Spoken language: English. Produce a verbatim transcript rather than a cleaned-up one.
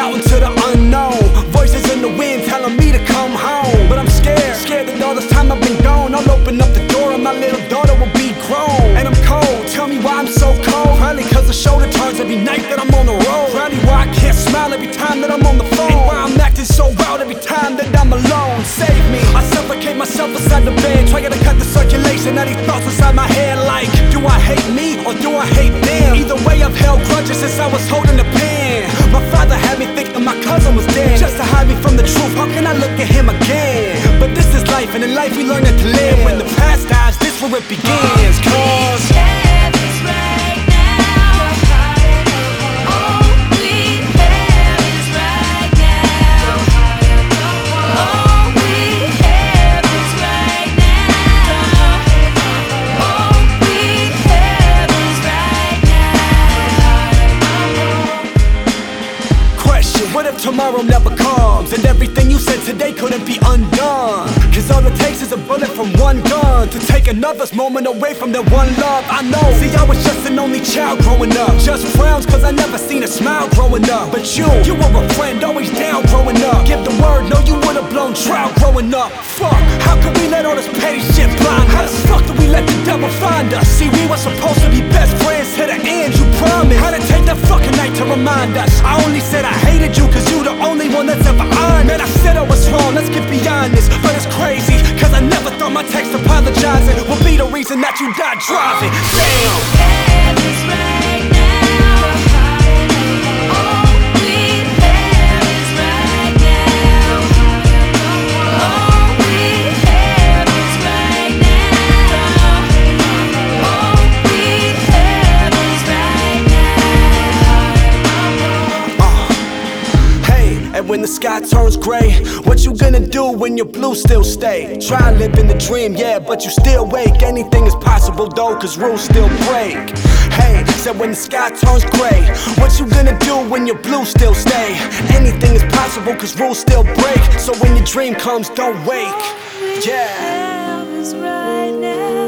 out into the unknown. Voices in the wind telling me to come home, but I'm scared, scared that all this time I've been gone. I'll open up the door and my little daughter will be grown. And I'm cold, tell me why I'm so cold. Probably cause the shoulder turns every night that I'm on the road. Probably why I can't smile every time that I'm on the phone. And why I'm acting so wild every time that I'm alone. Save me, I suffocate myself inside the bed, trying to cut the circulation of these thoughts inside my head. Like, do I hate me or do I hate them? Either way I've held grudges since I was holding the pen. My father had me thinking my cousin was dead, just to hide me from the truth. How can I look at him again? But this is life, and in life we learn to live. When the past dies, this where it begins. Cause what if tomorrow never comes, and everything you said today couldn't be undone? Cause all it takes is a bullet from one gun to take another's moment away from their one love. I know, see I was just an only child growing up, just frowns cause I never seen a smile growing up. But you, you were a friend, always down growing up. Give the word, no you would've blown trout growing up. Fuck, how could we let all this petty shit blind us? How the fuck did we let the devil find us? See we were supposed to be best friends to the end, you promised. How'd it take that fucking night to remind us? I only said I hated you cause you the only one that's ever honest. Man, I said I was wrong, let's get beyond this. But it's crazy, cause I never thought my text apologizing would be the reason that you died driving. Damn. And when the sky turns gray, what you gonna do when your blue still stay? Try living the dream, yeah, but you still wake. Anything is possible though, cause rules still break. Hey, said when the sky turns gray, what you gonna do when your blue still stay? Anything is possible cause rules still break. So when your dream comes, don't wake. Yeah.